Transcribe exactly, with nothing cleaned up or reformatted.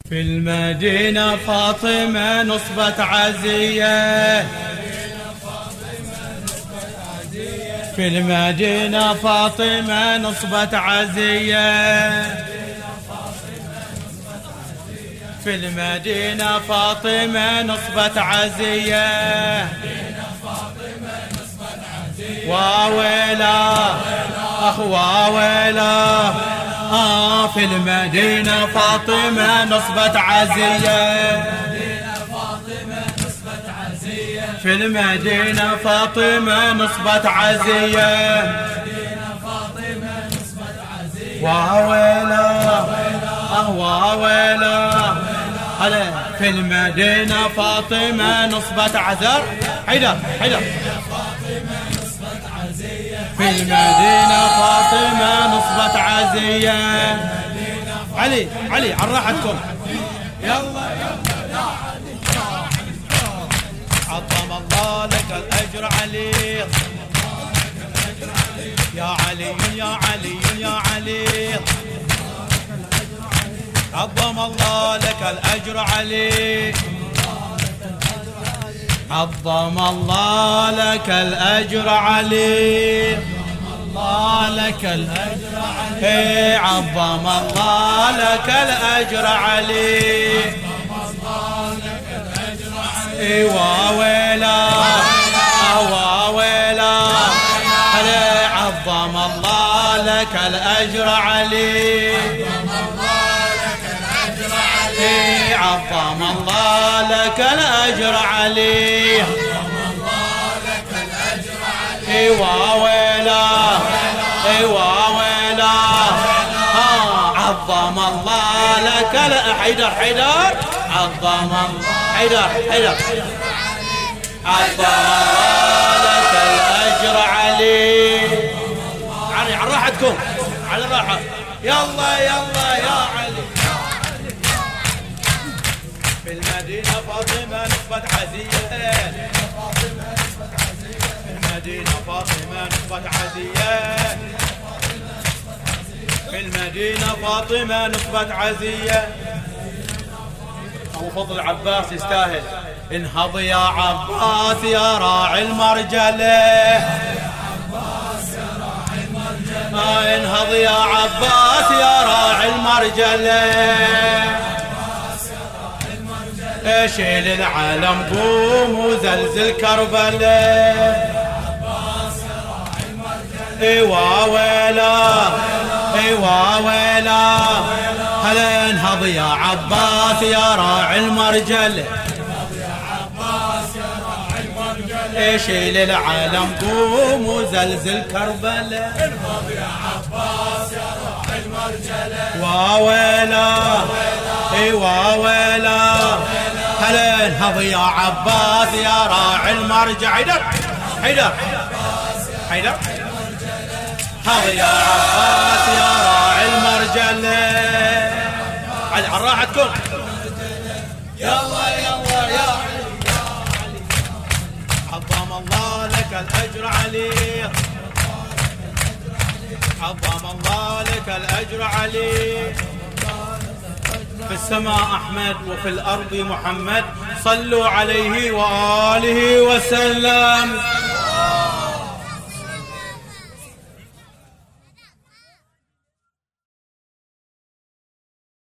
في المدينة فاطمة نصبت عزية، في المدينة فاطمة نصبت عزية، في المدينة فاطمة نصبت عزية، واويلا اخ واويلا. آه في المدينة فاطمة نصبت عزية، في المدينة فاطمة نصبت عزية، واويلا اه واويلا. هلا في المدينة فاطمة نصبت عزر. حيدر حيدر في المدينة فاطمة نصبت عزية. علي علي على راحتكم. يلا يلا عظم الله لك الأجر علي، يا علي يا علي يا علي. عظم الله لك الأجر علي، عظم الله لك الأجر علي، الله لك الأجر علي، عظم الله لك الأجر علي. واويلا واويلا هلا عظم الله لك الأجر علي، عظم الله لك الأجر علي. واويلا واويلا عظم الله لك. حيدر حيدر عظم الله. حيدر حيدر عظم الله لك الأجر علي. علي على راحتكم على راحة. يلا يلا يا علي. في المدينة فاطمة نصبت عزية، في المدينة فاطمة نصبت عزية، في المدينة فاطمة نصبت عزية. أبو فضل العباس يستاهل. انهض يا عباس يا راعي المرجلة، انهض يا عباس يا راعي المرجلة. شيل العالم قوم وزلزل كربلاء. ايوا ويلا ايوا ويلا هلا انهض يا عباس يا راعي المرجل. شيل العالم قوم وزلزل كربلاء. انهض يا عباس يا راعي المرجل. واويلا ايوا ويلا هلا انهض يا عباس يا راعي المرجع. حيدر حيدر حيدر انهض يا عباس يا راعي المرجل. علي على راحتكم. يلا يلا يا علي. عظم الله لك الأجر علي، عظم الله لك الأجر علي. في السماء أحمد وفي الأرض محمد، صلوا عليه وآله وسلم.